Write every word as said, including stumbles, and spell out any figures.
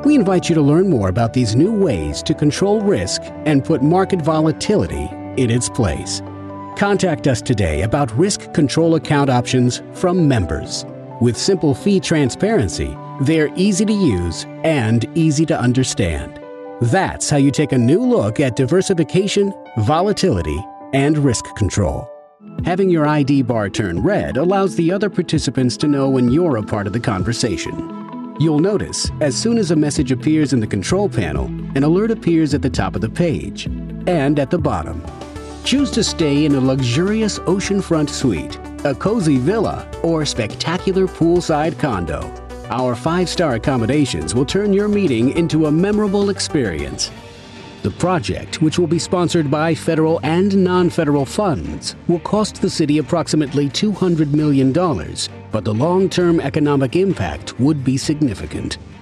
We invite you to learn more about these new ways to control risk and put market volatility in its place. Contact us today about risk control account options from members. With simple fee transparency, they're easy to use and easy to understand. That's how you take a new look at diversification, volatility, and risk control. Having your I D bar turn red allows the other participants to know when you're a part of the conversation. You'll notice, as soon as a message appears in the control panel, an alert appears at the top of the page and at the bottom. Choose to stay in a luxurious oceanfront suite, a cozy villa, or spectacular poolside condo. Our five-star accommodations will turn your meeting into a memorable experience. The project, which will be sponsored by federal and non-federal funds, will cost the city approximately two hundred million dollars, but the long-term economic impact would be significant.